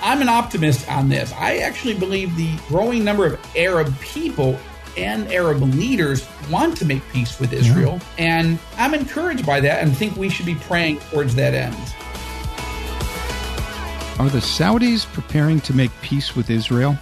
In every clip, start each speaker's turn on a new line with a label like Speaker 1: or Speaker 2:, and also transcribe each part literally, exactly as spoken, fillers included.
Speaker 1: I'm an optimist on this. I actually believe the growing number of Arab people and Arab leaders want to make peace with Israel. Yeah. And I'm encouraged by that and think we should be praying towards that end.
Speaker 2: Are the Saudis preparing to make peace with Israel?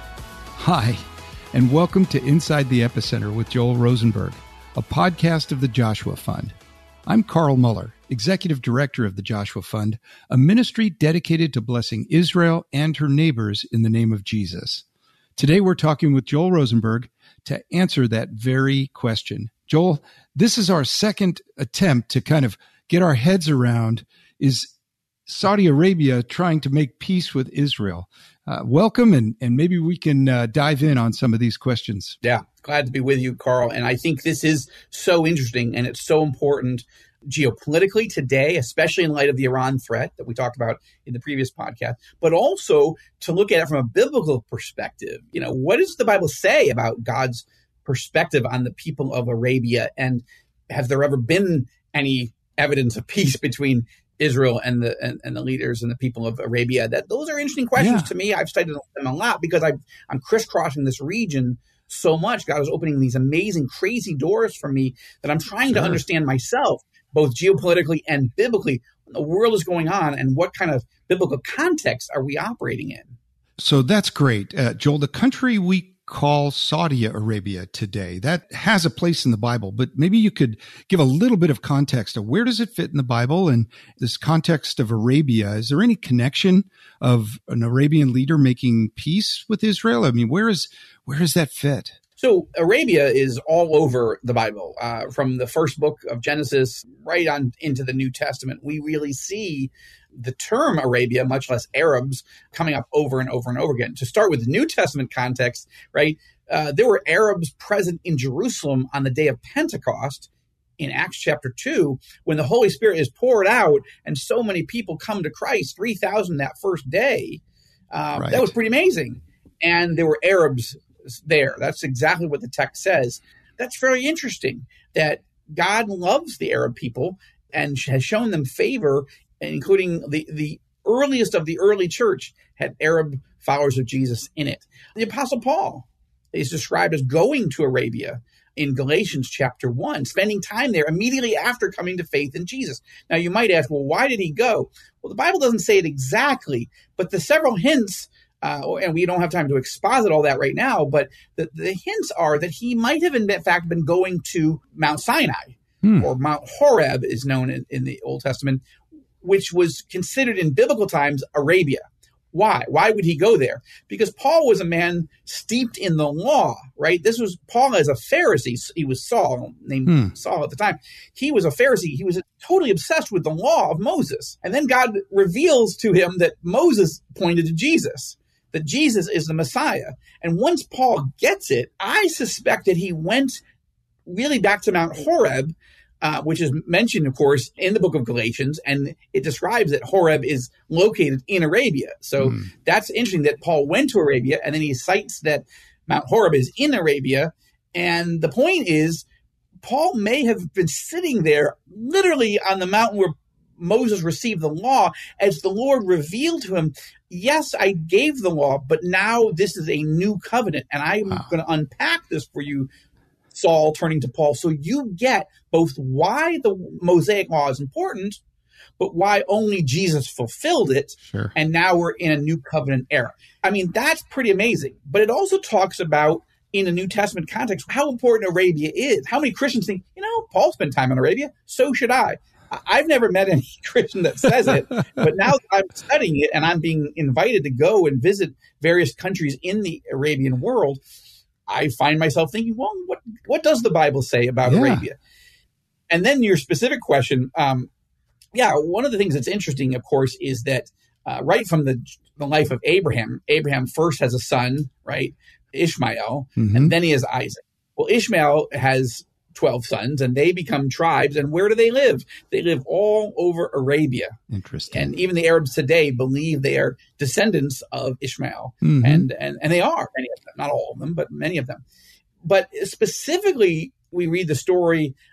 Speaker 2: Hi, and welcome to Inside the Epicenter with Joel Rosenberg, a podcast of the Joshua Fund. I'm Carl Muller, Executive Director of the Joshua Fund, a ministry dedicated to blessing Israel and her neighbors in the name of Jesus. Today we're talking with Joel Rosenberg to answer that very question. Joel, this is our second attempt to kind of get our heads around, is Saudi Arabia trying to make peace with Israel? Uh, welcome, and, and maybe we can uh, dive in on some of these questions.
Speaker 1: Yeah, glad to be with you, Carl. And I think this is so interesting, and it's so important geopolitically today, especially in light of the Iran threat that we talked about in the previous podcast, but also to look at it from a biblical perspective. You know, what does the Bible say about God's perspective on the people of Arabia? And has there ever been any evidence of peace between Israel and the and, and the leaders and the people of Arabia? That those are interesting questions yeah. to me. I've studied them a lot because I've, I'm crisscrossing this region so much. God is opening these amazing, crazy doors for me that I'm trying sure. to understand myself, both geopolitically and biblically, what the world is going on and what kind of biblical context are we operating in.
Speaker 2: So that's great. Uh, Joel, the country we call Saudi Arabia today, that has a place in the Bible, but maybe you could give a little bit of context of where does it fit in the Bible, and this context of Arabia. Is there any connection of an Arabian leader making peace with Israel? I mean, where is where does that fit?
Speaker 1: So Arabia is all over the Bible, uh, from the first book of Genesis right on into the New Testament. We really see the term Arabia, much less Arabs, coming up over and over and over again. To start with the New Testament context, right, uh, there were Arabs present in Jerusalem on the day of Pentecost in Acts chapter two, when the Holy Spirit is poured out and so many people come to Christ, three thousand that first day. Um, right. That was pretty amazing. And there were Arabs there. That's exactly what the text says. That's very interesting that God loves the Arab people and has shown them favor, including the, the earliest of the early church had Arab followers of Jesus in it. The Apostle Paul is described as going to Arabia in Galatians chapter one, spending time there immediately after coming to faith in Jesus. Now, you might ask, well, why did he go? Well, the Bible doesn't say it exactly, but the several hints Uh, and we don't have time to exposit all that right now, but the, the hints are that he might have in fact been going to Mount Sinai, hmm. or Mount Horeb is known in, in the Old Testament, which was considered in biblical times Arabia. Why? Why would he go there? Because Paul was a man steeped in the law, right? This was Paul as a Pharisee. He was Saul, named hmm. Saul at the time. He was a Pharisee. He was totally obsessed with the law of Moses. And then God reveals to him that Moses pointed to Jesus, that Jesus is the Messiah. And once Paul gets it, I suspect that he went really back to Mount Horeb, uh, which is mentioned, of course, in the book of Galatians. And it describes that Horeb is located in Arabia. So mm. that's interesting that Paul went to Arabia, and then he cites that Mount Horeb is in Arabia. And the point is, Paul may have been sitting there literally on the mountain where Moses received the law, as the Lord revealed to him, yes, I gave the law, but now this is a new covenant. And I'm wow. going to unpack this for you, Saul, turning to Paul, so you get both why the Mosaic law is important, but why only Jesus fulfilled it.
Speaker 2: Sure.
Speaker 1: And now we're in a new covenant era. I mean, that's pretty amazing. But it also talks about, in a New Testament context, how important Arabia is. How many Christians think, you know, Paul spent time in Arabia, so should I. I've never met any Christian that says it, but now that I'm studying it and I'm being invited to go and visit various countries in the Arabian world, I find myself thinking, well, what, what does the Bible say about yeah. Arabia? And then your specific question, um, yeah, one of the things that's interesting, of course, is that uh, right from the, the life of Abraham, Abraham first has a son, right, Ishmael, mm-hmm. and then he has Isaac. Well, Ishmael has twelve sons, and they become tribes. And where do they live? They live all over Arabia.
Speaker 2: Interesting.
Speaker 1: And even the Arabs today believe they are descendants of Ishmael. Mm-hmm. And, and, and they are, many of them, not all of them, but many of them. But specifically, we read the story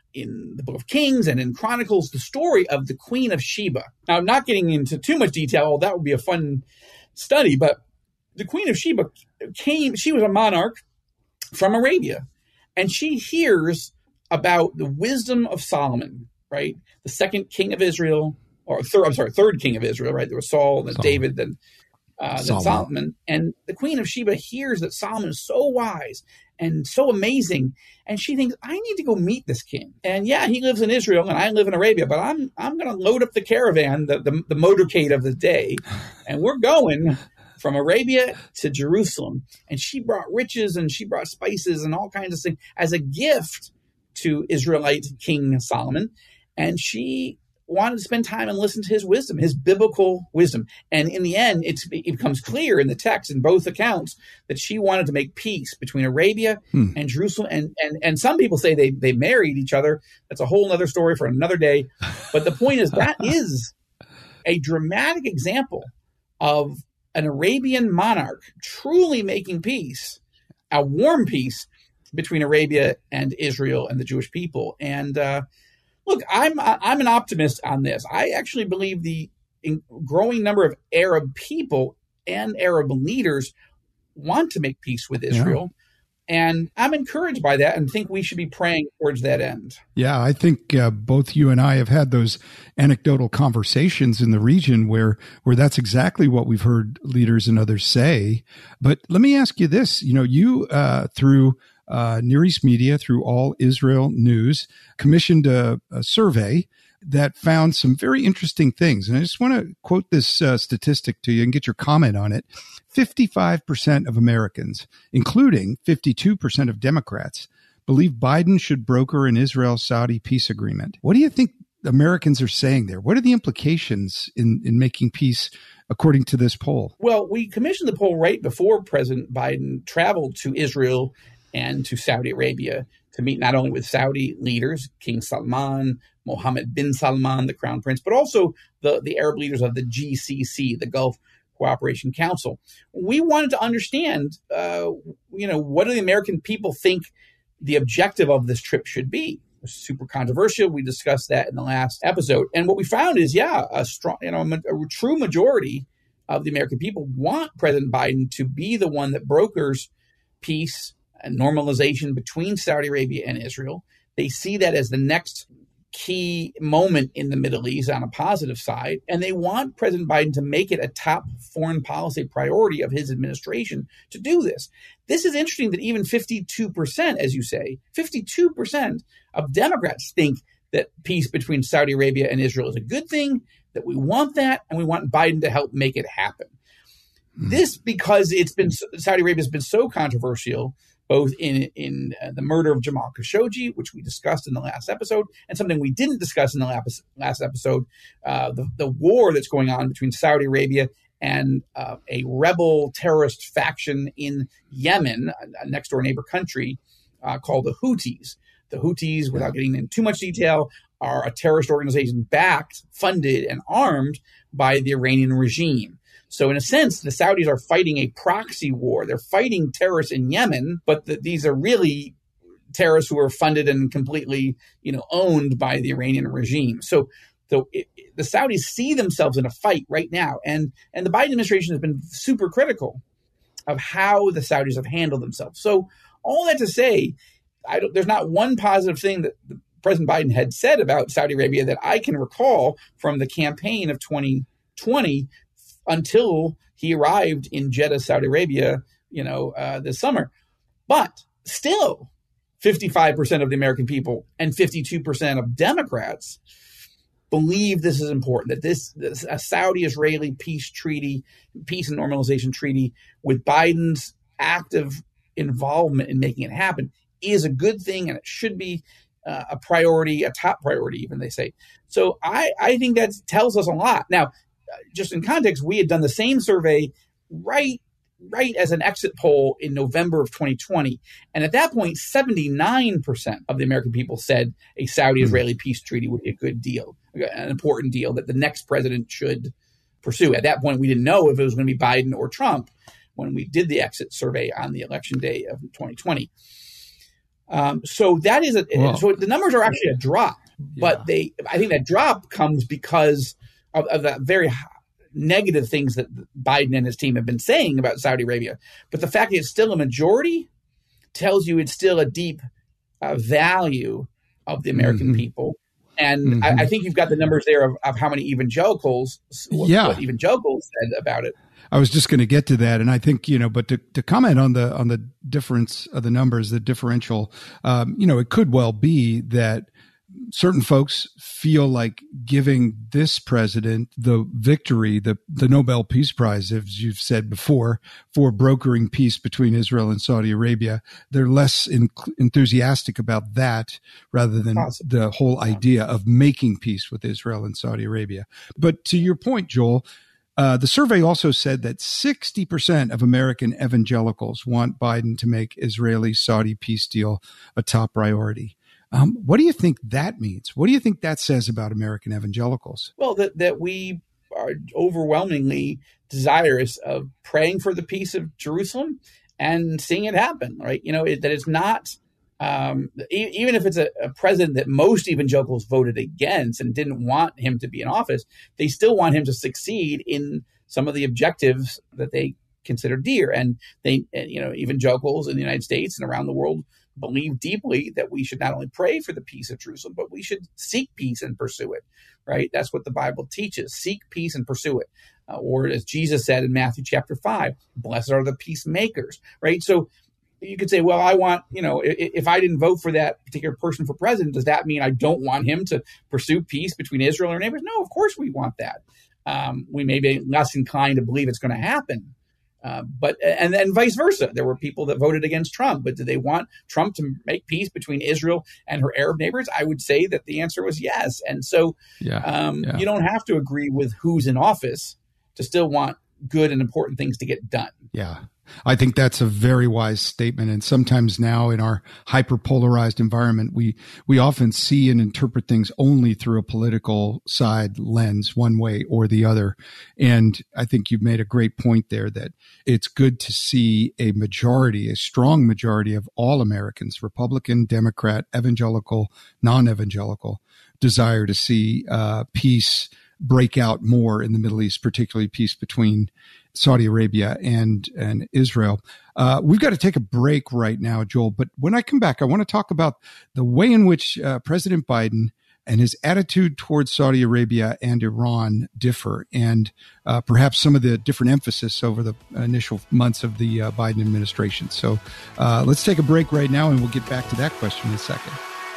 Speaker 1: in the Book of Kings and in Chronicles the story of the Queen of Sheba. Now, I'm not getting into too much detail. That would be a fun study, but the Queen of Sheba came, she was a monarch from Arabia, and she hears about the wisdom of Solomon, right? The second king of Israel, or third, I'm sorry, third king of Israel, right? There was Saul, then Solomon. David, then, uh, then Solomon. Solomon. And the Queen of Sheba hears that Solomon is so wise and so amazing, and she thinks, I need to go meet this king. And yeah, he lives in Israel, and I live in Arabia, but I'm I'm going to load up the caravan, the, the, the motorcade of the day, and we're going from Arabia to Jerusalem. And she brought riches, and she brought spices and all kinds of things as a gift to Israelite King Solomon. And she wanted to spend time and listen to his wisdom, his biblical wisdom. And in the end, it's, it becomes clear in the text, in both accounts, that she wanted to make peace between Arabia hmm. and Jerusalem. And, and, and some people say they, they married each other. That's a whole other story for another day. But the point is, that is a dramatic example of an Arabian monarch truly making peace, a warm peace between Arabia and Israel and the Jewish people. And uh, look, I'm I'm an optimist on this. I actually believe the growing number of Arab people and Arab leaders want to make peace with Israel. Yeah. And I'm encouraged by that and think we should be praying towards that end.
Speaker 2: Yeah, I think uh, both you and I have had those anecdotal conversations in the region where where that's exactly what we've heard leaders and others say. But let me ask you this. You know, you, uh, through uh, Near East Media, through All Israel News, commissioned a, a survey that found some very interesting things. And I just want to quote this uh, statistic to you and get your comment on it. fifty-five percent of Americans, including fifty-two percent of Democrats, believe Biden should broker an Israel-Saudi peace agreement. What do you think Americans are saying there? What are the implications in, in making peace, according to this poll?
Speaker 1: Well, we commissioned the poll right before President Biden traveled to Israel and to Saudi Arabia to meet not only with Saudi leaders, King Salman, Mohammed bin Salman, the crown prince, but also the, the Arab leaders of the G C C, the Gulf Cooperation Council. We wanted to understand, uh, you know, what do the American people think the objective of this trip should be? It was super controversial. We discussed that in the last episode. And what we found is, yeah, a strong, you know, a, a true majority of the American people want President Biden to be the one that brokers peace and normalization between Saudi Arabia and Israel. They see that as the next key moment in the Middle East on a positive side, and they want President Biden to make it a top foreign policy priority of his administration to do this. This is interesting that even fifty-two percent, as you say, fifty-two percent of Democrats think that peace between Saudi Arabia and Israel is a good thing, that we want that, and we want Biden to help make it happen. Mm. This because it's been Saudi Arabia has been so controversial, both in in uh, the murder of Jamal Khashoggi, which we discussed in the last episode, and something we didn't discuss in the last, last episode, uh, the, the war that's going on between Saudi Arabia and uh, a rebel terrorist faction in Yemen, a, a next-door neighbor country, uh, called the Houthis. The Houthis, without getting into too much detail, are a terrorist organization backed, funded, and armed by the Iranian regime. So in a sense, the Saudis are fighting a proxy war. They're fighting terrorists in Yemen, but the, these are really terrorists who are funded and completely, you know, owned by the Iranian regime. So the, it, the Saudis see themselves in a fight right now. And, and the Biden administration has been super critical of how the Saudis have handled themselves. So all that to say, I don't, there's not one positive thing that President Biden had said about Saudi Arabia that I can recall from the campaign of twenty twenty until he arrived in Jeddah, Saudi Arabia, you know, uh, this summer. But still, fifty-five percent of the American people and fifty-two percent of Democrats believe this is important, that this, this a Saudi-Israeli peace treaty, peace and normalization treaty with Biden's active involvement in making it happen is a good thing, and it should be uh, a priority, a top priority, even, they say. So I, I think that tells us a lot. Now, just in context, we had done the same survey right, right as an exit poll in November of twenty twenty. And at that point, seventy-nine percent of the American people said a Saudi-Israeli peace treaty would be a good deal, an important deal that the next president should pursue. At that point, we didn't know if it was going to be Biden or Trump when we did the exit survey on the election day of twenty twenty. Um, so that is a,
Speaker 2: Whoa.
Speaker 1: so the numbers are actually a drop, but
Speaker 2: Yeah.
Speaker 1: they, I think that drop comes because of, of the very negative things that Biden and his team have been saying about Saudi Arabia. But the fact that it's still a majority tells you it's still a deep uh, value of the American mm-hmm. people. And mm-hmm. I, I think you've got the numbers there of, of how many evangelicals, what,
Speaker 2: yeah.
Speaker 1: what evangelicals said about it.
Speaker 2: I was just going to get to that. And I think, you know, but to, to comment on the, on the difference of the numbers, the differential, um, you know, it could well be that certain folks feel like giving this president the victory, the, the Nobel Peace Prize, as you've said before, for brokering peace between Israel and Saudi Arabia. They're less in, enthusiastic about that rather than awesome. the whole idea of making peace with Israel and Saudi Arabia. But to your point, Joel, Uh, the survey also said that sixty percent of American evangelicals want Biden to make Israeli-Saudi peace deal a top priority. Um, what do you think that means? What do you think that says about American evangelicals?
Speaker 1: Well, that, that we are overwhelmingly desirous of praying for the peace of Jerusalem and seeing it happen, right? You know, it, that it's not, um, e- even if it's a, a president that most evangelicals voted against and didn't want him to be in office, they still want him to succeed in some of the objectives that they consider dear. And they, and, you know, evangelicals in the United States and around the world believe deeply that we should not only pray for the peace of Jerusalem, but we should seek peace and pursue it, right? That's what the Bible teaches. Seek peace and pursue it. Uh, or as Jesus said in Matthew chapter five, blessed are the peacemakers, right? So you could say, well, I want, you know, if, if I didn't vote for that particular person for president, does that mean I don't want him to pursue peace between Israel and our neighbors? No, of course we want that. Um, we may be less inclined to believe it's going to happen. Uh, but and then vice versa. There were people that voted against Trump, but did they want Trump to make peace between Israel and her Arab neighbors? I would say that the answer was yes. And so yeah, um, yeah. you don't have to agree with who's in office to still want good and important things to get done.
Speaker 2: Yeah. I think that's a very wise statement. And sometimes now in our hyper-polarized environment, we, we often see and interpret things only through a political side lens, one way or the other. And I think you've made a great point there that it's good to see a majority, a strong majority of all Americans, Republican, Democrat, evangelical, non-evangelical, desire to see uh, peace break out more in the Middle East, particularly peace between Saudi Arabia and, and Israel. Uh, we've got to take a break right now, Joel. But when I come back, I want to talk about the way in which uh, President Biden and his attitude towards Saudi Arabia and Iran differ, and uh, perhaps some of the different emphasis over the initial months of the uh, Biden administration. So uh, let's take a break right now, and we'll get back to that question in a second.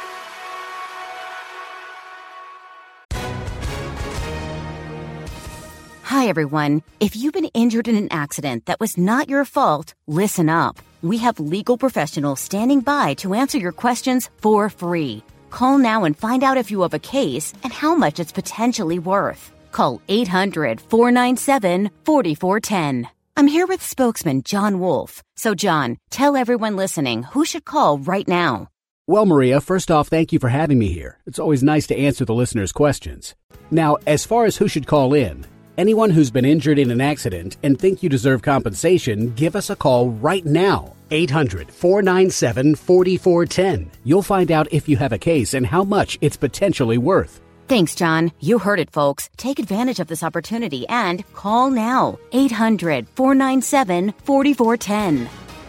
Speaker 3: Hi, everyone. If you've been injured in an accident that was not your fault, listen up. We have legal professionals standing by to answer your questions for free. Call now and find out if you have a case and how much it's potentially worth. Call eight hundred, four nine seven, four four one zero. I'm here with spokesman John Wolf. So, John, tell everyone listening who should call right now.
Speaker 4: Well, Maria, first off, thank you for having me here. It's always nice to answer the listeners' questions. Now, as far as who should call in, anyone who's been injured in an accident and think you deserve compensation, give us a call right now. eight hundred, four nine seven, four four one zero. You'll find out if you have a case and how much it's potentially worth.
Speaker 3: Thanks, John. You heard it, folks. Take advantage of this opportunity and call now. eight hundred, four nine seven, four four one zero.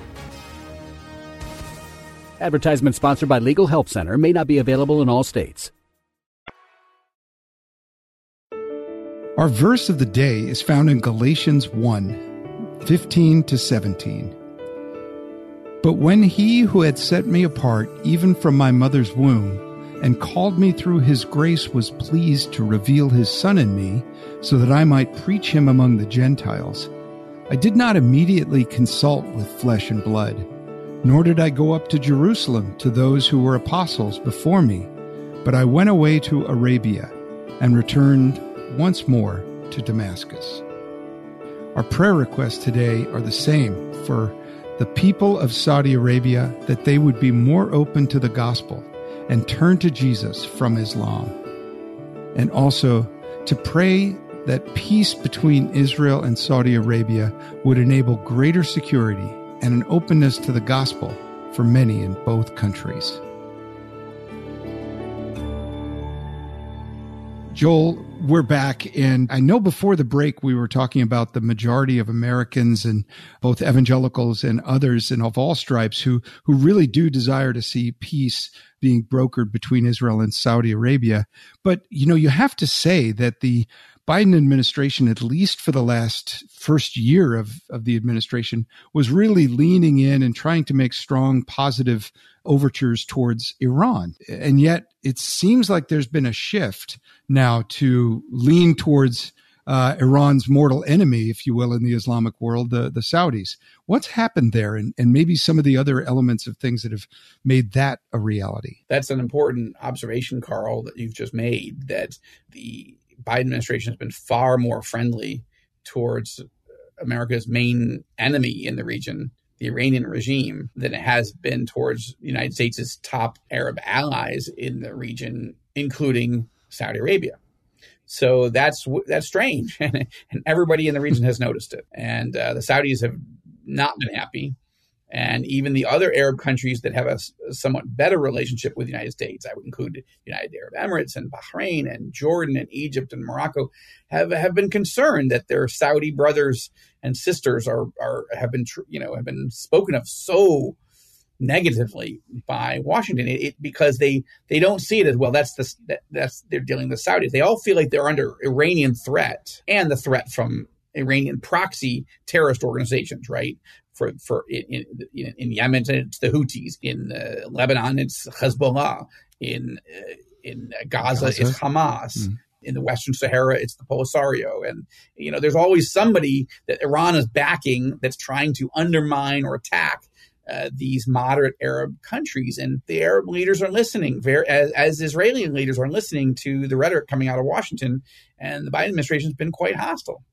Speaker 4: Advertisement sponsored by Legal Help Center. May not be available in all states.
Speaker 2: Our verse of the day is found in Galatians one, fifteen to seventeen. But when he who had set me apart, even from my mother's womb, and called me through his grace was pleased to reveal his Son in me, so that I might preach him among the Gentiles, I did not immediately consult with flesh and blood, nor did I go up to Jerusalem to those who were apostles before me, but I went away to Arabia and returned once more to Damascus. Our prayer requests today are the same for the people of Saudi Arabia, that they would be more open to the gospel and turn to Jesus from Islam. And also to pray that peace between Israel and Saudi Arabia would enable greater security and an openness to the gospel for many in both countries. Joel, we're back, and I know before the break we were talking about the majority of Americans and both evangelicals and others and of all stripes who who really do desire to see peace being brokered between Israel and Saudi Arabia. But, you know, you have to say that the Biden administration, at least for the last first year of, of the administration, was really leaning in and trying to make strong, positive overtures towards Iran. And yet it seems like there's been a shift now to lean towards uh, Iran's mortal enemy, if you will, in the Islamic world, the, the Saudis. What's happened there? And, and maybe some of the other elements of things that have made that a reality.
Speaker 1: That's an important observation, Carl, that you've just made, that the Biden administration has been far more friendly towards America's main enemy in the region, the Iranian regime, than it has been towards the United States' top Arab allies in the region, including Saudi Arabia. So that's that's strange, and everybody in the region has noticed it. And uh, the Saudis have not been happy. And even the other Arab countries that have a, a somewhat better relationship with the United States, I would include the United Arab Emirates and Bahrain and Jordan and Egypt and Morocco, have have been concerned that their Saudi brothers and sisters are are have been you know have been spoken of so negatively by Washington, it, it, because they they don't see it as, well, that's the that, that's they're dealing with Saudis. They all feel like they're under Iranian threat and the threat from Iranian proxy terrorist organizations, right? For for in, in, in Yemen, it's the Houthis. In uh, Lebanon, it's Hezbollah. In uh, in Gaza, Gaza, it's Hamas. Mm. In the Western Sahara, it's the Polisario. And, you know, there's always somebody that Iran is backing that's trying to undermine or attack uh, these moderate Arab countries. And the Arab leaders are listening, very, as, as Israeli leaders are listening to the rhetoric coming out of Washington. And the Biden administration has been quite hostile.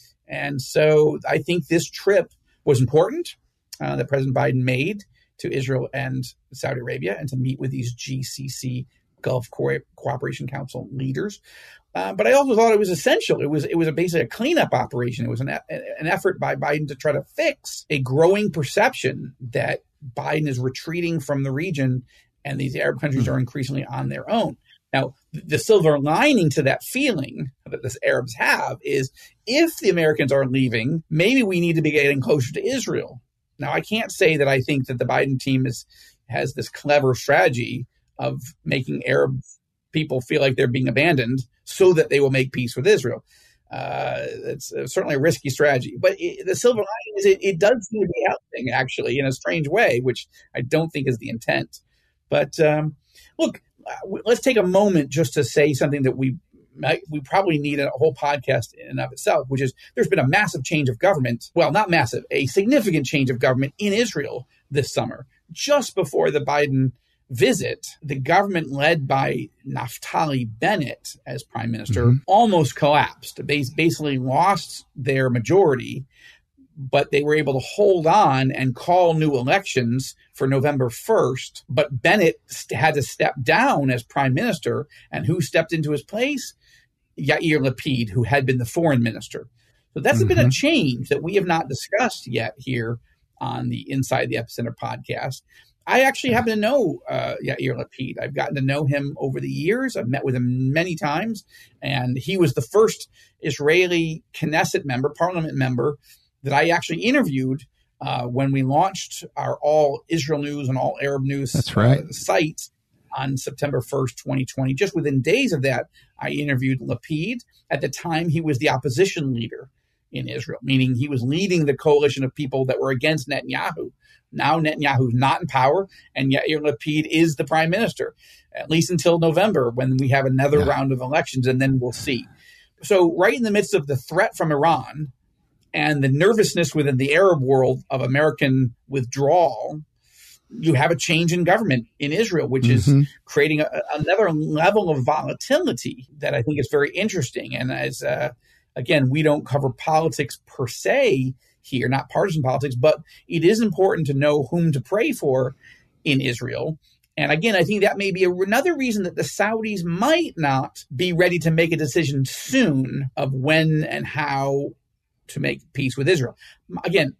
Speaker 1: And so I think this trip was important uh, that President Biden made to Israel and Saudi Arabia, and to meet with these G C C, Gulf Co- Cooperation Council leaders. Uh, but I also thought it was essential. It was it was a basically a cleanup operation. It was an, an effort by Biden to try to fix a growing perception that Biden is retreating from the region and these Arab countries mm-hmm. are increasingly on their own. Now, the silver lining to that feeling that the Arabs have is, if the Americans are leaving, maybe we need to be getting closer to Israel. Now, I can't say that I think that the Biden team is has this clever strategy of making Arab people feel like they're being abandoned so that they will make peace with Israel. Uh, it's uh, certainly a risky strategy. But it, the silver lining is it, it does seem to be helping, actually, in a strange way, which I don't think is the intent. But um, look, let's take a moment just to say something that we might, we probably need a whole podcast in and of itself, which is there's been a massive change of government. Well, not massive, a significant change of government in Israel this summer. Just before the Biden visit, the government led by Naftali Bennett as prime minister mm-hmm. almost collapsed. They basically lost their majority, but they were able to hold on and call new elections for November first. But Bennett had to step down as prime minister. And who stepped into his place? Yair Lapid, who had been the foreign minister. So that's mm-hmm. been a change that we have not discussed yet here on the Inside the Epicenter podcast. I actually happen to know uh, Yair Lapid. I've gotten to know him over the years. I've met with him many times. And he was the first Israeli Knesset member, parliament member, that I actually interviewed uh, when we launched our All Israel News and All Arab News
Speaker 2: That's right.
Speaker 1: uh, sites on September first, twenty twenty. Just within days of that, I interviewed Lapid. At the time, he was the opposition leader in Israel, meaning he was leading the coalition of people that were against Netanyahu. Now Netanyahu's not in power, and Yair Lapid is the prime minister, at least until November, when we have another yeah. round of elections, and then we'll see. So right in the midst of the threat from Iran and the nervousness within the Arab world of American withdrawal, you have a change in government in Israel, which mm-hmm. is creating a, another level of volatility that I think is very interesting. And as, uh, again, we don't cover politics per se here, not partisan politics, but it is important to know whom to pray for in Israel. And again, I think that may be a, another reason that the Saudis might not be ready to make a decision soon of when and how to make peace with Israel. Again,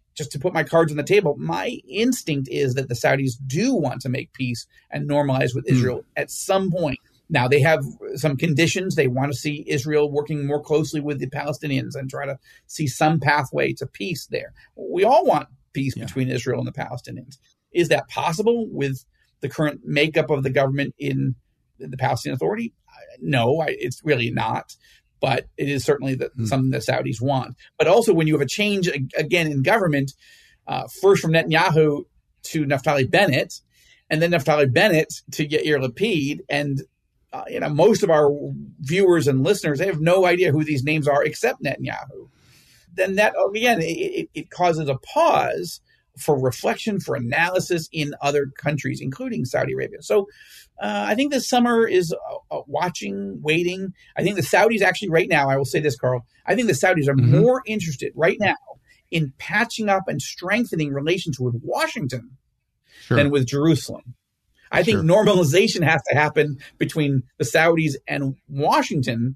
Speaker 1: just to put my cards on the table, my instinct is that the Saudis do want to make peace and normalize with Israel mm. at some point. Now, they have some conditions. They want to see Israel working more closely with the Palestinians and try to see some pathway to peace there. We all want peace yeah. between Israel and the Palestinians. Is that possible with the current makeup of the government in the Palestinian Authority? No, I, it's really not. But it is certainly the, mm. something the Saudis want. But also when you have a change, again, in government, uh, first from Netanyahu to Naftali Bennett, and then Naftali Bennett to Yair Lapid, and uh, you know most of our viewers and listeners, they have no idea who these names are except Netanyahu. Then that, again, it, it causes a pause for reflection, for analysis in other countries, including Saudi Arabia. So uh, I think this summer is uh, uh, watching, waiting. I think the Saudis actually right now, I will say this, Carl, I think the Saudis are mm-hmm. more interested right now in patching up and strengthening relations with Washington sure. than with Jerusalem. I sure. think normalization has to happen between the Saudis and Washington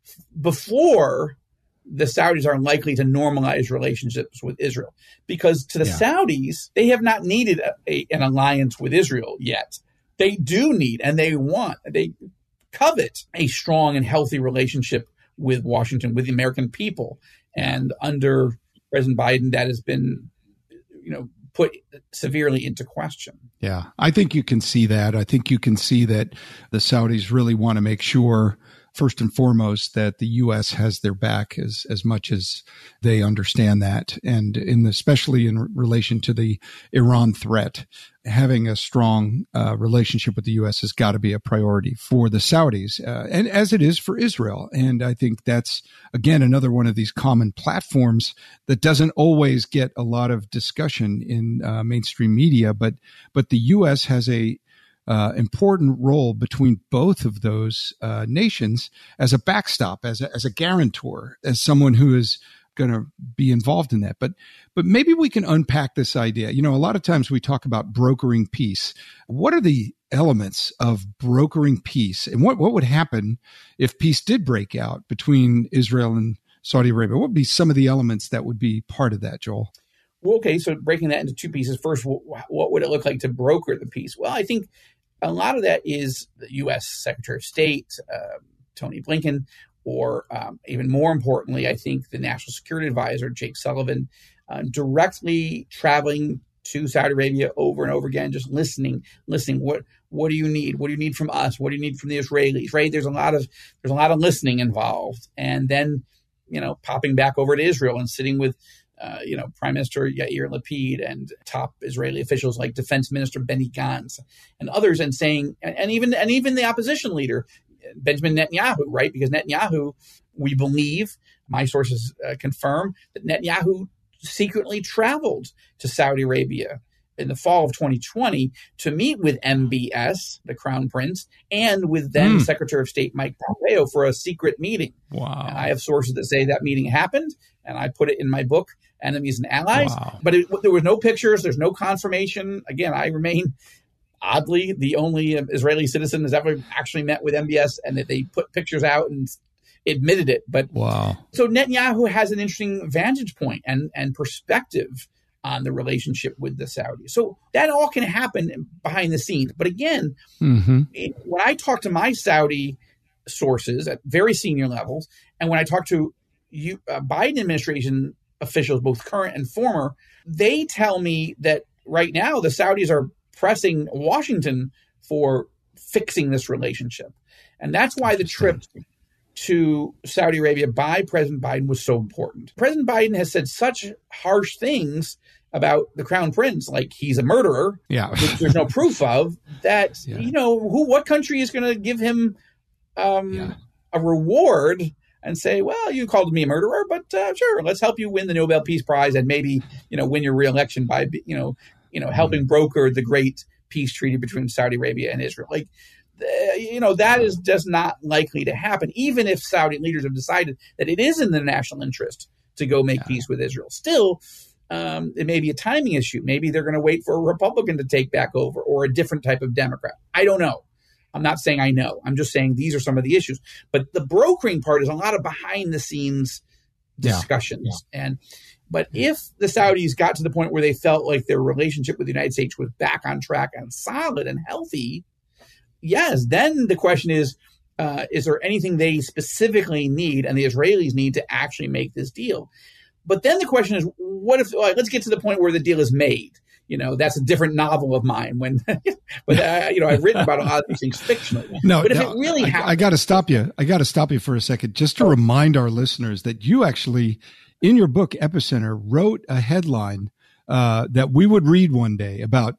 Speaker 1: before the Saudis are likely to normalize relationships with Israel, because to the yeah. Saudis, they have not needed a, a, an alliance with Israel yet. They do need, and they want, they covet a strong and healthy relationship with Washington, with the American people. And under President Biden, that has been, you know, put severely into question.
Speaker 2: Yeah, I think you can see that. I think you can see that the Saudis really want to make sure, first and foremost, that the U S has their back as, as much as they understand that. And in the, especially in relation to the Iran threat, having a strong uh, relationship with the U S has got to be a priority for the Saudis, uh, and as it is for Israel. And I think that's, again, another one of these common platforms that doesn't always get a lot of discussion in uh, mainstream media, but, but the U S has a Uh, important role between both of those uh, nations as a backstop, as a, as a guarantor, as someone who is going to be involved in that. But but maybe we can unpack this idea. You know, a lot of times we talk about brokering peace. What are the elements of brokering peace, and what, what would happen if peace did break out between Israel and Saudi Arabia? What would be some of the elements that would be part of that, Joel?
Speaker 1: Well, okay, so breaking that into two pieces. First, what would it look like to broker the peace? Well, I think a lot of that is the U S Secretary of State, uh, Tony Blinken, or um, even more importantly, I think the National Security Advisor, Jake Sullivan, uh, directly traveling to Saudi Arabia over and over again, just listening, listening. What what do you need? What do you need from us? What do you need from the Israelis? Right? There's a lot of there's a lot of listening involved, and then you know popping back over to Israel and sitting with Uh, you know, Prime Minister Yair Lapid and top Israeli officials like Defense Minister Benny Gantz and others, and saying, and, and even and even the opposition leader Benjamin Netanyahu, right? Because Netanyahu, we believe, my sources uh, confirm that Netanyahu secretly traveled to Saudi Arabia in the fall of twenty twenty to meet with M B S, the Crown Prince, and with then mm. Secretary of State Mike Pompeo for a secret meeting.
Speaker 2: Wow!
Speaker 1: And I have sources that say that meeting happened, and I put it in my book, Enemies and Allies.
Speaker 2: Wow.
Speaker 1: But it, there were no pictures. There's no confirmation. Again, I remain oddly the only Israeli citizen that's ever actually met with M B S, and that they put pictures out and admitted it. But
Speaker 2: wow!
Speaker 1: So Netanyahu has an interesting vantage point and and perspective on the relationship with the Saudis. So that all can happen behind the scenes. But again, mm-hmm. it, when I talk to my Saudi sources at very senior levels, and when I talk to you, uh, Biden administration officials, both current and former, they tell me that right now the Saudis are pressing Washington for fixing this relationship. And that's why the trip to Saudi Arabia by President Biden was so important. President Biden has said such harsh things about the Crown Prince, like he's a murderer,
Speaker 2: yeah.
Speaker 1: which there's no proof of, that,
Speaker 2: yeah.
Speaker 1: you know, who, what country is going to give him um, yeah. a reward and say, well, you called me a murderer, but uh, sure, let's help you win the Nobel Peace Prize and maybe, you know, win your reelection by, you know, you know, helping mm-hmm. broker the great peace treaty between Saudi Arabia and Israel. Like, uh, you know, that is just not likely to happen, even if Saudi leaders have decided that it is in their national interest to go make yeah. peace with Israel. Still, um, it may be a timing issue. Maybe they're going to wait for a Republican to take back over or a different type of Democrat. I don't know. I'm not saying I know. I'm just saying these are some of the issues. But the brokering part is a lot of behind the scenes discussions.
Speaker 2: Yeah. Yeah.
Speaker 1: And But if the Saudis got to the point where they felt like their relationship with the United States was back on track and solid and healthy, yes, then the question is, uh, is there anything they specifically need and the Israelis need to actually make this deal? But then the question is, what if, all right, let's get to the point where the deal is made. You know, that's a different novel of mine. When, but uh, you know, I've written about a lot of these things fictionally.
Speaker 2: No,
Speaker 1: but if
Speaker 2: no,
Speaker 1: it really
Speaker 2: I,
Speaker 1: happened,
Speaker 2: I got to stop you. I got to stop you for a second, just to remind our listeners that you actually, in your book Epicenter, wrote a headline uh, that we would read one day about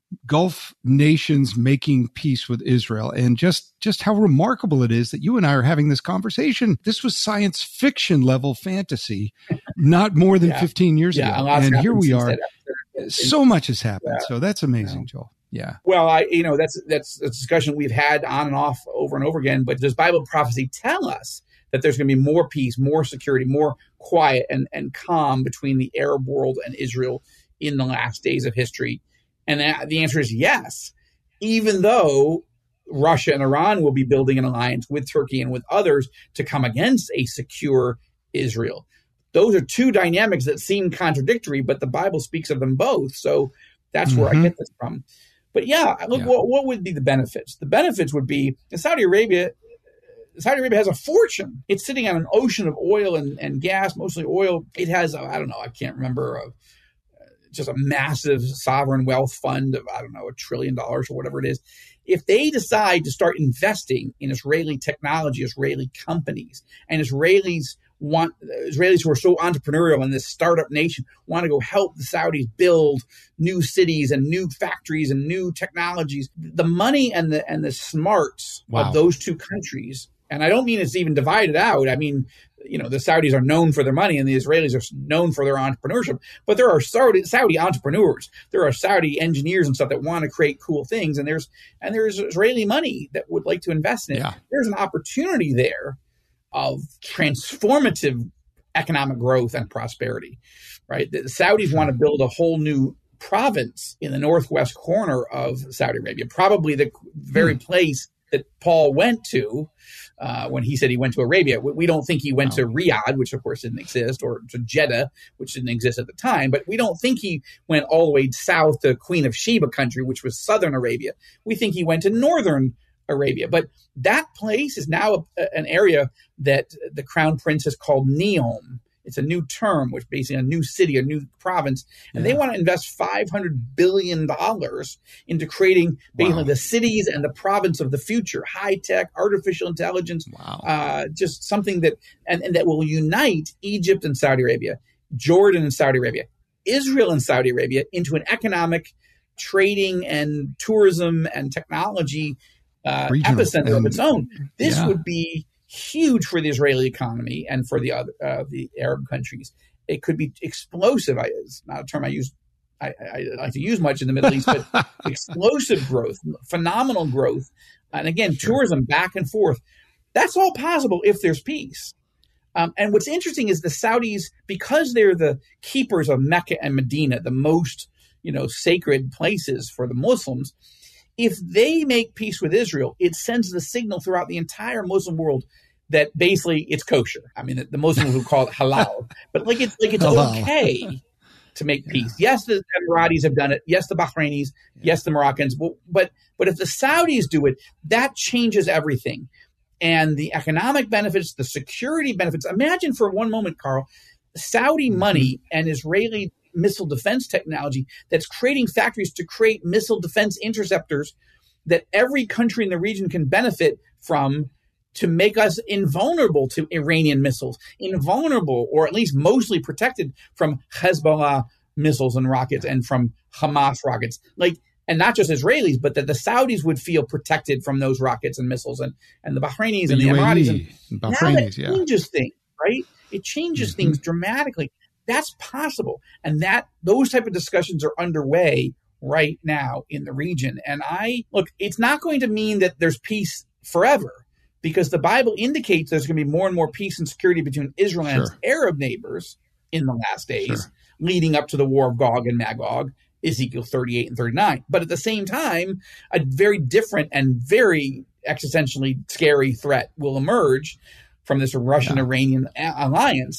Speaker 2: Gulf nations making peace with Israel, and just just how remarkable it is that you and I are having this conversation. This was science fiction level fantasy, not more than
Speaker 1: yeah.
Speaker 2: fifteen years
Speaker 1: yeah,
Speaker 2: ago, and here we are.
Speaker 1: That.
Speaker 2: So much has happened.
Speaker 1: Yeah.
Speaker 2: So that's amazing, Joel. Yeah.
Speaker 1: Well, I, you know, that's that's a discussion we've had on and off over and over again. But does Bible prophecy tell us that there's going to be more peace, more security, more quiet and, and calm between the Arab world and Israel in the last days of history? And the answer is yes, even though Russia and Iran will be building an alliance with Turkey and with others to come against a secure Israel. Those are two dynamics that seem contradictory, but the Bible speaks of them both. So that's where mm-hmm. I get this from. But yeah, look, yeah. What, what would be the benefits? The benefits would be in Saudi Arabia. Saudi Arabia has a fortune. It's sitting on an ocean of oil and, and gas, mostly oil. It has, I don't know, I can't remember, a, just a massive sovereign wealth fund of, I don't know, a trillion dollars or whatever it is. If they decide to start investing in Israeli technology, Israeli companies, and Israelis want, Israelis who are so entrepreneurial in this startup nation want to go help the Saudis build new cities and new factories and new technologies, the money and the and the smarts wow. of those two countries. And I don't mean it's even divided out. I mean, you know, the Saudis are known for their money and the Israelis are known for their entrepreneurship. But there are Saudi, Saudi entrepreneurs. There are Saudi engineers and stuff that want to create cool things. And there's and there's Israeli money that would like to invest in it. Yeah. There's an opportunity there of transformative economic growth and prosperity, right? The Saudis want to build a whole new province in the northwest corner of Saudi Arabia, probably the very hmm. place that Paul went to uh, when he said he went to Arabia. We, we don't think he went no. to Riyadh, which of course didn't exist, or to Jeddah, which didn't exist at the time. But we don't think he went all the way south to Queen of Sheba country, which was southern Arabia. We think he went to northern Arabia. But that place is now a, an area that the Crown Prince has called Neom. It's a new term, which basically a new city, a new province. And yeah. they want to invest five hundred billion dollars into creating basically wow. the cities and the province of the future, high tech, artificial intelligence, wow. uh, just something that, and, and that will unite Egypt and Saudi Arabia, Jordan and Saudi Arabia, Israel and Saudi Arabia into an economic, trading and tourism and technology uh, epicenter and, of its own. This yeah. would be huge for the Israeli economy and for the other uh, the Arab countries. It could be explosive. I, it's not a term I use. I, I, I like to use much in the Middle East, but explosive growth, phenomenal growth, and again, sure. tourism back and forth. That's all possible if there's peace. Um, and what's interesting is the Saudis, because they're the keepers of Mecca and Medina, the most you know sacred places for the Muslims. If they make peace with Israel, it sends the signal throughout the entire Muslim world that basically it's kosher. I mean, the, the Muslims would call it halal, but like it's like it's halal. Okay to make peace. Yeah. Yes, the Emiratis have done it. Yes, the Bahrainis. Yeah. Yes, the Moroccans. But, but but if the Saudis do it, that changes everything. And the economic benefits, the security benefits. Imagine for one moment, Carl, Saudi mm-hmm. money and Israeli missile defense technology that's creating factories to create missile defense interceptors that every country in the region can benefit from to make us invulnerable to Iranian missiles, invulnerable or at least mostly protected from Hezbollah missiles and rockets and from Hamas rockets. Like, and not just Israelis, but that the Saudis would feel protected from those rockets and missiles and, and the Bahrainis the and the
Speaker 2: U A E,
Speaker 1: Emiratis. And
Speaker 2: Bahrainis,
Speaker 1: now that
Speaker 2: yeah.
Speaker 1: changes things, right? It changes mm-hmm. things dramatically. That's possible. And that those type of discussions are underway right now in the region. And I look, it's not going to mean that there's peace forever, because the Bible indicates there's going to be more and more peace and security between Israel and sure. its Arab neighbors in the last days, sure. leading up to the war of Gog and Magog, Ezekiel thirty-eight and thirty-nine. But at the same time, a very different and very existentially scary threat will emerge from this Russian-Iranian yeah. alliance.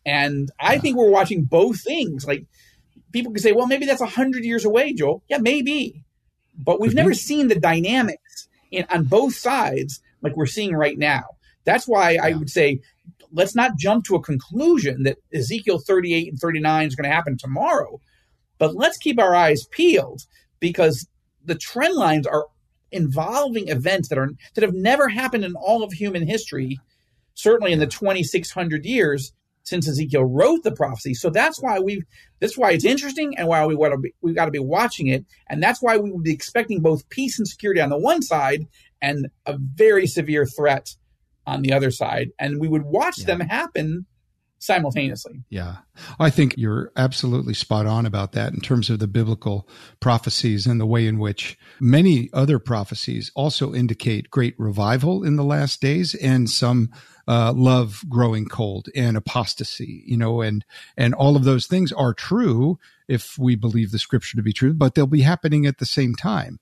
Speaker 1: And I think we're watching both things. Like, people can say, well, maybe that's one hundred years away, Joel. Yeah, maybe. But we've never seen the dynamics in, on both sides like we're seeing right now. That's why yeah. I would say, let's not jump to a conclusion that Ezekiel thirty-eight and thirty-nine is going to happen tomorrow. But let's keep our eyes peeled, because the trend lines are involving events that are that have never happened in all of human history, certainly in the twenty-six hundred years since Ezekiel wrote the prophecy. So that's why we that's why it's interesting, and why we want to be, we've got to be watching it, and that's why we would be expecting both peace and security on the one side and a very severe threat on the other side, and we would watch yeah. them happen simultaneously.
Speaker 2: Yeah. I think you're absolutely spot on about that in terms of the biblical prophecies and the way in which many other prophecies also indicate great revival in the last days, and some uh, love growing cold and apostasy, you know, and, and all of those things are true if we believe the scripture to be true, but they'll be happening at the same time.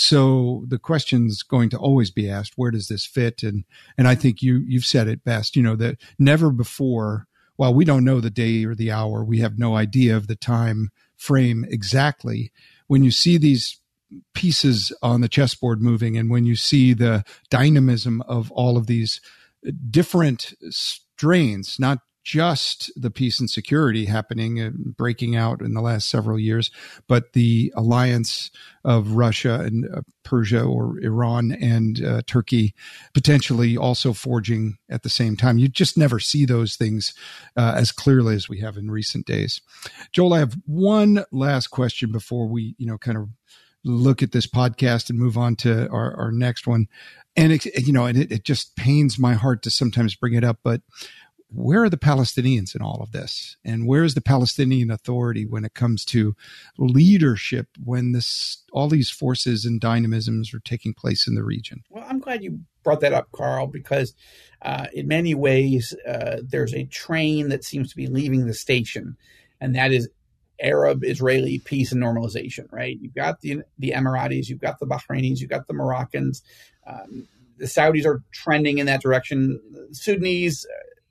Speaker 2: So the question's going to always be asked, where does this fit? And, and I think you, you've said it best, you know, that never before, while we don't know the day or the hour, we have no idea of the time frame exactly. When you see these pieces on the chessboard moving, and when you see the dynamism of all of these different strains, not just the peace and security happening and breaking out in the last several years, but the alliance of Russia and uh, Persia or Iran and uh, Turkey potentially also forging at the same time. You just never see those things uh, as clearly as we have in recent days. Joel, I have one last question before we, you know, kind of look at this podcast and move on to our, our next one. And, it, you know, and it, it just pains my heart to sometimes bring it up, but where are the Palestinians in all of this? And where is the Palestinian Authority when it comes to leadership, when this all these forces and dynamisms are taking place in the region?
Speaker 1: Well, I'm glad you brought that up, Carl, because uh, in many ways, uh, there's a train that seems to be leaving the station, and that is Arab-Israeli peace and normalization, right? You've got the, the Emiratis, you've got the Bahrainis, you've got the Moroccans. Um, the Saudis are trending in that direction. The Sudanese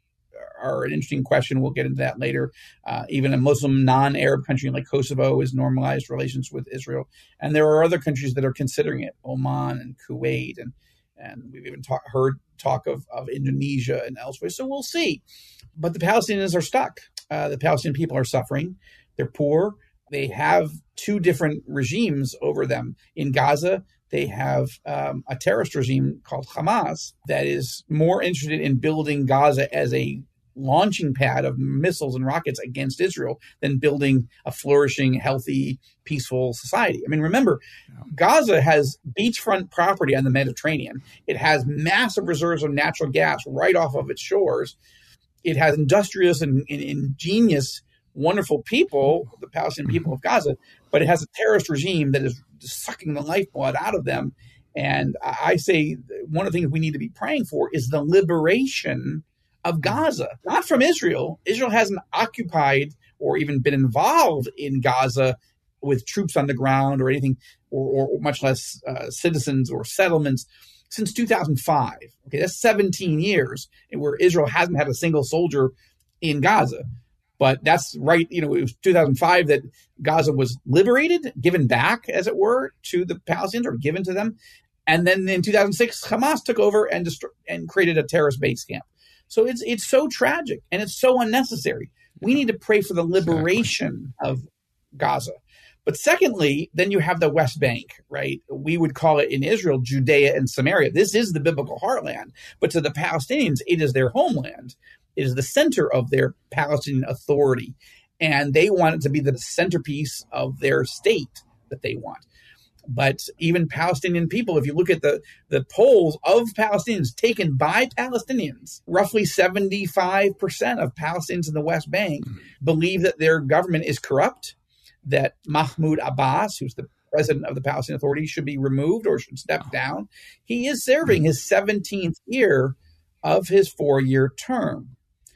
Speaker 1: are an interesting question. We'll get into that later. Uh, even a Muslim non-Arab country like Kosovo has normalized relations with Israel. And there are other countries that are considering it, Oman and Kuwait. And, and we've even talk, heard talk of, of Indonesia and elsewhere. So we'll see. But the Palestinians are stuck. Uh, the Palestinian people are suffering. They're poor. They have two different regimes over them. In Gaza, they have um, a terrorist regime called Hamas that is more interested in building Gaza as a launching pad of missiles and rockets against Israel than building a flourishing, healthy, peaceful society. I mean, remember, yeah. Gaza has beachfront property on the Mediterranean. It has massive reserves of natural gas right off of its shores. It has industrious and, and ingenious, wonderful people, the Palestinian people of Gaza, but it has a terrorist regime that is sucking the lifeblood out of them. And I say one of the things we need to be praying for is the liberation of Gaza, not from Israel. Israel hasn't occupied or even been involved in Gaza with troops on the ground or anything, or, or much less uh, citizens or settlements, since two thousand five. Okay, that's seventeen years where Israel hasn't had a single soldier in Gaza. But that's right. You know, it was two thousand five that Gaza was liberated, given back, as it were, to the Palestinians, or given to them. And then in two thousand six, Hamas took over and dist- and created a terrorist base camp. So it's it's so tragic and it's so unnecessary. We need to pray for the liberation exactly. of Gaza. But secondly, then you have the West Bank, right? We would call it in Israel, Judea and Samaria. This is the biblical heartland. But to the Palestinians, it is their homeland. It is the center of their Palestinian Authority. And they want it to be the centerpiece of their state that they want. But even Palestinian people, if you look at the, the polls of Palestinians taken by Palestinians, roughly seventy-five percent of Palestinians in the West Bank mm-hmm. believe that their government is corrupt, that Mahmoud Abbas, who's the president of the Palestinian Authority, should be removed or should step down. He is serving his seventeenth year of his four-year term.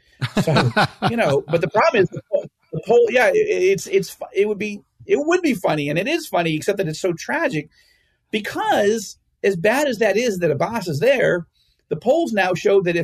Speaker 1: So, you know, but the problem is the poll, the poll yeah, it, it's it's it would be It would be funny, and it is funny, except that it's so tragic, because as bad as that is that Abbas is there, the polls now show that if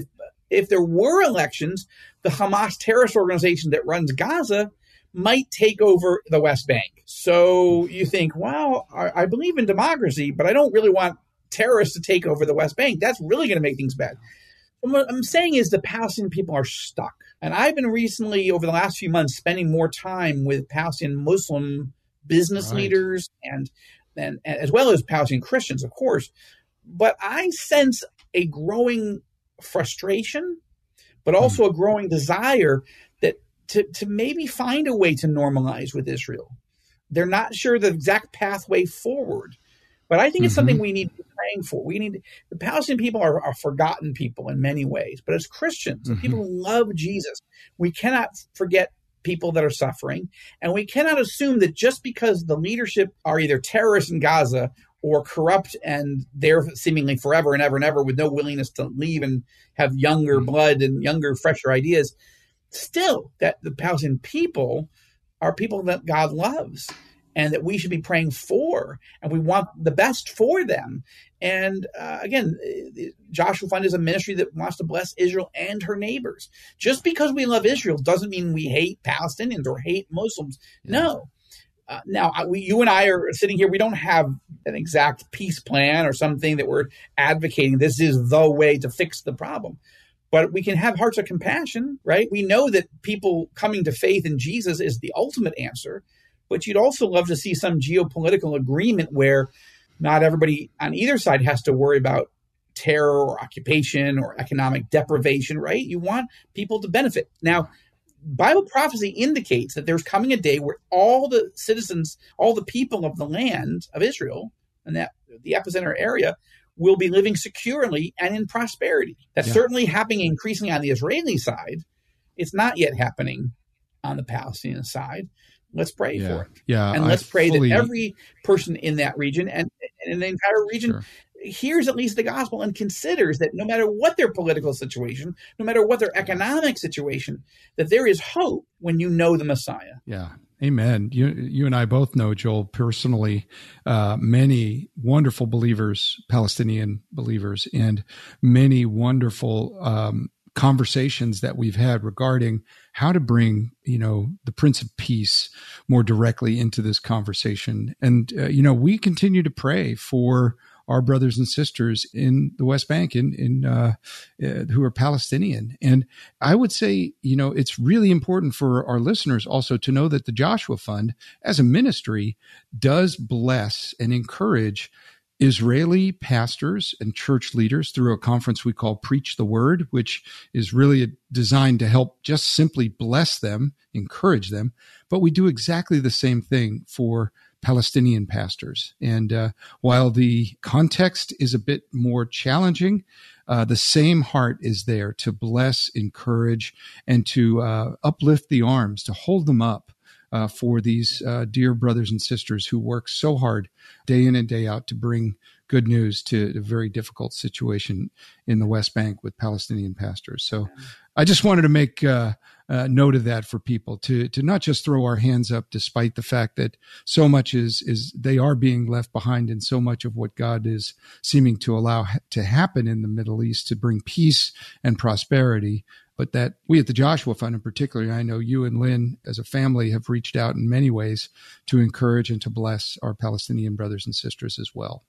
Speaker 1: if there were elections, the Hamas terrorist organization that runs Gaza might take over the West Bank. So you think, wow, I, I believe in democracy, but I don't really want terrorists to take over the West Bank. That's really going to make things bad. And what I'm saying is the Palestinian people are stuck. And I've been recently, over the last few months, spending more time with Palestinian Muslim business right. leaders and, and, and as well as Palestinian Christians, of course. But I sense a growing frustration, but also mm. a growing desire that to, to maybe find a way to normalize with Israel. They're not sure the exact pathway forward, but I think mm-hmm. it's something we need to be praying for. We need the Palestinian people are, are forgotten people in many ways, but as Christians, mm-hmm. people who love Jesus, we cannot forget people that are suffering, and we cannot assume that just because the leadership are either terrorists in Gaza or corrupt and they're seemingly forever and ever and ever with no willingness to leave and have younger blood and younger, fresher ideas, still that the Palestinian people are people that God loves and that we should be praying for, and we want the best for them. And uh, again, Joshua Fund is a ministry that wants to bless Israel and her neighbors. Just because we love Israel doesn't mean we hate Palestinians or hate Muslims. Yeah. No. Uh, now, we, you and I are sitting here. We don't have an exact peace plan or something that we're advocating. This is the way to fix the problem. But we can have hearts of compassion, right? We know that people coming to faith in Jesus is the ultimate answer. But you'd also love to see some geopolitical agreement where not everybody on either side has to worry about terror or occupation or economic deprivation, right? You want people to benefit. Now, Bible prophecy indicates that there's coming a day where all the citizens, all the people of the land of Israel and that the epicenter area will be living securely and in prosperity. That's yeah. certainly happening increasingly on the Israeli side. It's not yet happening on the Palestinian side. Let's pray
Speaker 2: yeah.
Speaker 1: for it.
Speaker 2: Yeah,
Speaker 1: and let's
Speaker 2: I
Speaker 1: pray
Speaker 2: fully...
Speaker 1: that every person in that region and, and in the entire region
Speaker 2: sure.
Speaker 1: hears at least the gospel and considers that no matter what their political situation, no matter what their economic situation, that there is hope when you know the Messiah.
Speaker 2: Yeah. Amen. You, you and I both know, Joel, personally, uh, many wonderful believers, Palestinian believers, and many wonderful um, conversations that we've had regarding how to bring, you know, the Prince of Peace more directly into this conversation. And, uh, you know, we continue to pray for our brothers and sisters in the West Bank in, in uh, uh, who are Palestinian. And I would say, you know, it's really important for our listeners also to know that the Joshua Fund as a ministry does bless and encourage Israeli pastors and church leaders through a conference we call Preach the Word, which is really designed to help just simply bless them, encourage them. But we do exactly the same thing for Palestinian pastors. And uh, while the context is a bit more challenging, uh, the same heart is there to bless, encourage, and to uh, uplift the arms, to hold them up uh, for these uh, dear brothers and sisters who work so hard day in and day out to bring good news to a very difficult situation in the West Bank with Palestinian pastors. So I just wanted to make uh, uh, note of that for people to to not just throw our hands up, despite the fact that so much is is they are being left behind in so much of what God is seeming to allow ha- to happen in the Middle East to bring peace and prosperity. But that we at the Joshua Fund in particular, I know you and Lynn as a family have reached out in many ways to encourage and to bless our Palestinian brothers and sisters as well.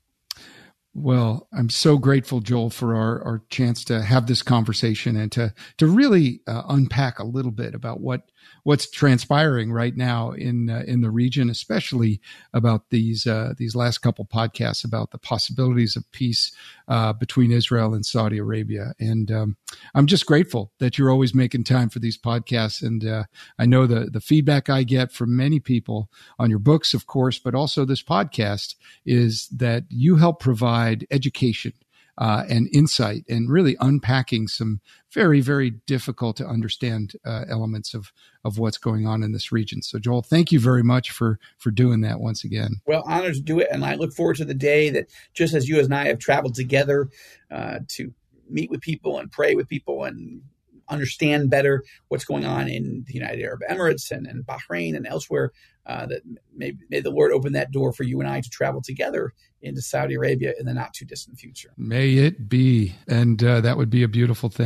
Speaker 2: Well, I'm so grateful, Joel, for our, our chance to have this conversation and to to really uh, unpack a little bit about what what's transpiring right now in uh, in the region, especially about these uh, these last couple podcasts about the possibilities of peace uh, between Israel and Saudi Arabia. And um, I'm just grateful that you're always making time for these podcasts. And uh, I know the the feedback I get from many people on your books, of course, but also this podcast is that you help provide education uh, and insight and really unpacking some very, very difficult to understand uh, elements of, of what's going on in this region. So, Joel, thank you very much for, for doing that once again.
Speaker 1: Well, honored to do it. And I look forward to the day that just as you and I have traveled together uh, to meet with people and pray with people and understand better what's going on in the United Arab Emirates and, and Bahrain and elsewhere, uh, that may, may the Lord open that door for you and I to travel together into Saudi Arabia in the not too distant future.
Speaker 2: May it be. And uh, that would be a beautiful thing.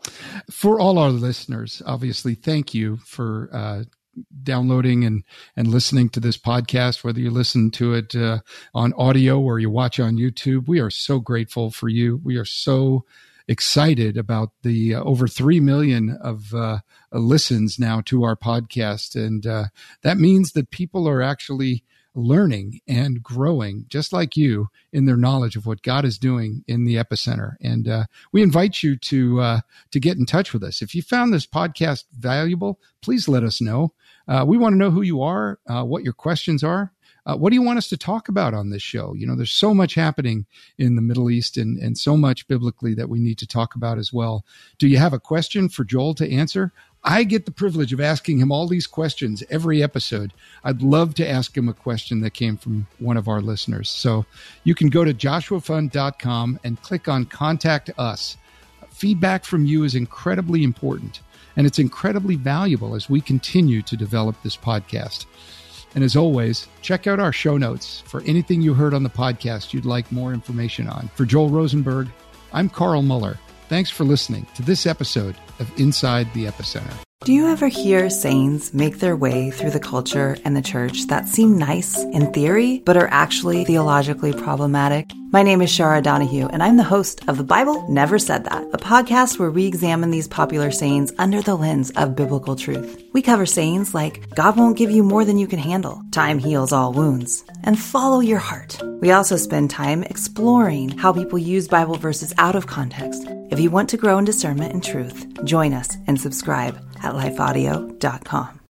Speaker 2: For all our listeners, obviously, thank you for uh, downloading and, and listening to this podcast, whether you listen to it uh, on audio or you watch on YouTube. We are so grateful for you. We are so excited about the uh, over three million of uh, listens now to our podcast. And uh, that means that people are actually learning and growing, just like you, in their knowledge of what God is doing in the epicenter. And uh, we invite you to uh, to get in touch with us. If you found this podcast valuable, please let us know. Uh, we want to know who you are, uh, what your questions are. Uh, what do you want us to talk about on this show? You know, there's so much happening in the Middle East and, and so much biblically that we need to talk about as well. Do you have a question for Joel to answer? I get the privilege of asking him all these questions every episode. I'd love to ask him a question that came from one of our listeners. So you can go to joshua fund dot com and click on Contact Us. Feedback from you is incredibly important, and it's incredibly valuable as we continue to develop this podcast. And as always, check out our show notes for anything you heard on the podcast you'd like more information on. For Joel Rosenberg, I'm Carl Muller. Thanks for listening to this episode of Inside the Epicenter.
Speaker 5: Do you ever hear sayings make their way through the culture and the church that seem nice in theory, but are actually theologically problematic? My name is Shara Donahue, and I'm the host of The Bible Never Said That, a podcast where we examine these popular sayings under the lens of biblical truth. We cover sayings like, God won't give you more than you can handle, time heals all wounds, and follow your heart. We also spend time exploring how people use Bible verses out of context. If you want to grow in discernment and truth, join us and subscribe at life audio dot com.